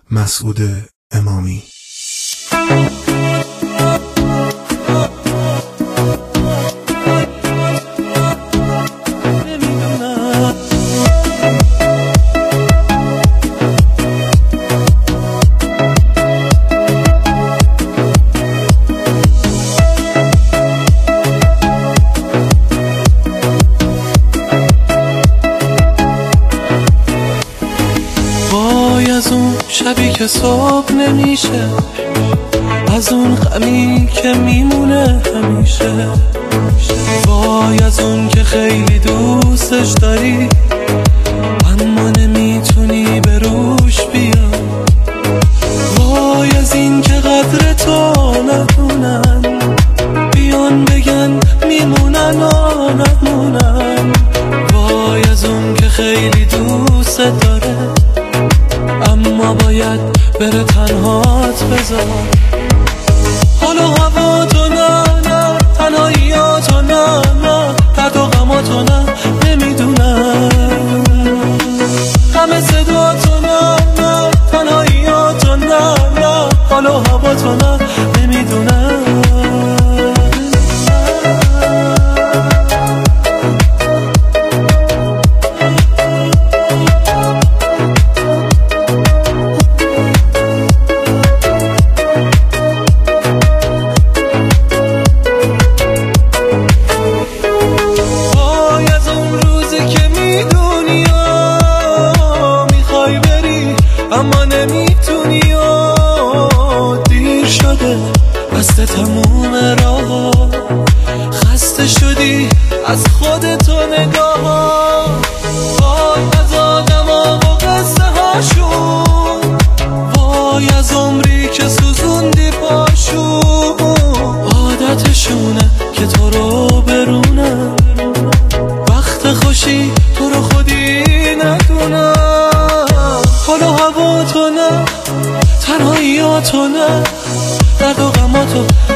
مسعود امامی. از اون شبی که صبح نمیشه، از اون غمی که میمونه همیشه، وای از اون که خیلی دوستش داری اما نمیتونی به روش بیا، وای از این که قدر تو ندونن، بیان بگن میمونن و نمونن، وای از اون که خیلی دوست داره اما باید بره تنهات بذار. حالا هوا تو نه نه، تنهاییاتو نه نه، درد و غماتو نه نمیدونم، همه صدا تو نه نه، تنهاییاتو نه نه، حالا هوا تو نه نمیدونم. اما نمیتونی و دیر شده، بسته تموم راه، خسته شدی از خودتو نگاه، وای از آدما و قصه هاشون، وای از عمری که سوزوندی پاشون، عادتشونه که تو رو برونن، وقت خوشی تو رو خودی ندونن، حالا هوا تو نه، تنهاییاتو نه، درد و غماتو